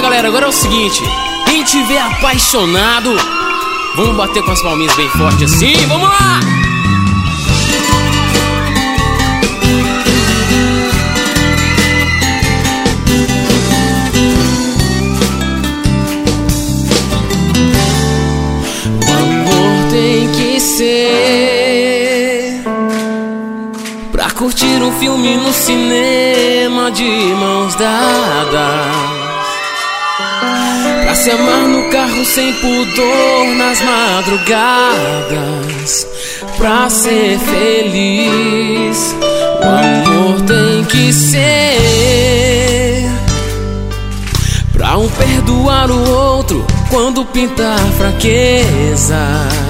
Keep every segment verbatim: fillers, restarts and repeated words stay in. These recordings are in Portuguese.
galera, agora é o seguinte: quem tiver apaixonado, vamos bater com as palminhas bem forte assim, vamos lá! O amor tem que ser pra curtir um filme no cinema de mãos dadas, pra se amar no carro sem pudor nas madrugadas, pra ser feliz. O amor tem que ser pra um perdoar o outro quando pintar fraqueza,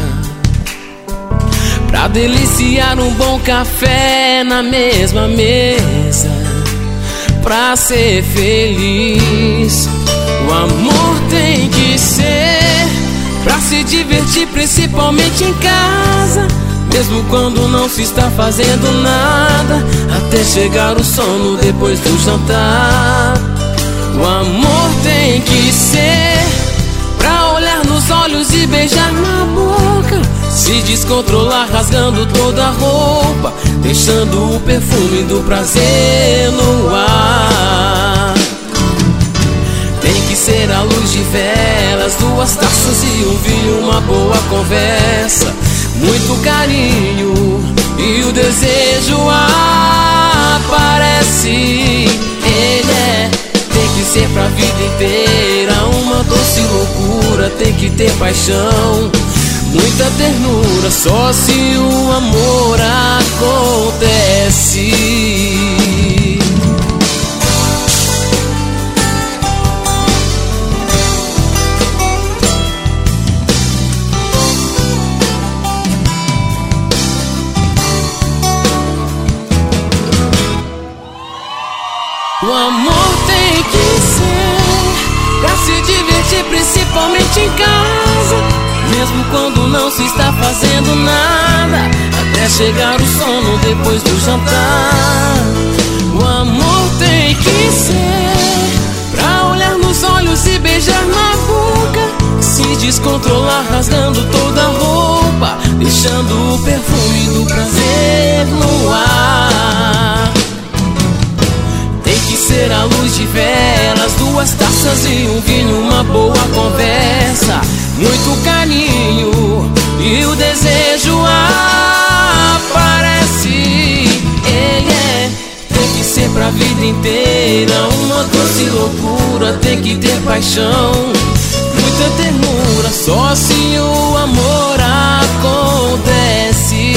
pra deliciar um bom café na mesma mesa, pra ser feliz. O amor tem que ser pra se divertir, principalmente em casa, mesmo quando não se está fazendo nada, até chegar o sono depois do jantar. O amor tem que ser pra olhar nos olhos e beijar na boca, se descontrolar rasgando toda a roupa, deixando o perfume do prazer no ar. Tem que ser a luz de velas, duas taças e um vinho, uma boa conversa, muito carinho e o desejo aparece. Ele é, tem que ser pra vida inteira, uma doce loucura, tem que ter paixão, muita ternura, só se o amor acontece. O amor tem que ser pra se divertir, principalmente em casa, mesmo quando não se está fazendo nada, até chegar o sono depois do jantar. O amor tem que ser pra olhar nos olhos e beijar na boca, se descontrolar rasgando toda a roupa, deixando o perfume do prazer no ar. Tem que ser a luz de velas, duas taças e um vinho, uma boa conversa, muito carinho e o desejo aparece. Ele é, tem que ser pra vida inteira, uma doce loucura, tem que ter paixão, muita ternura, só se o amor acontece.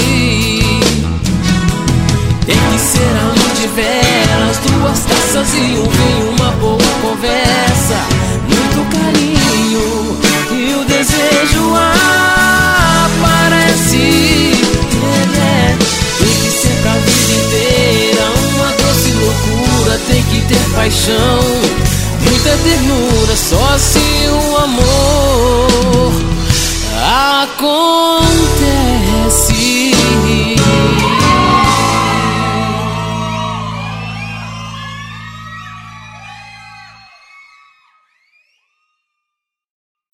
Tem que ser a luz de velas, duas taças e um vinho, uma boa conversa,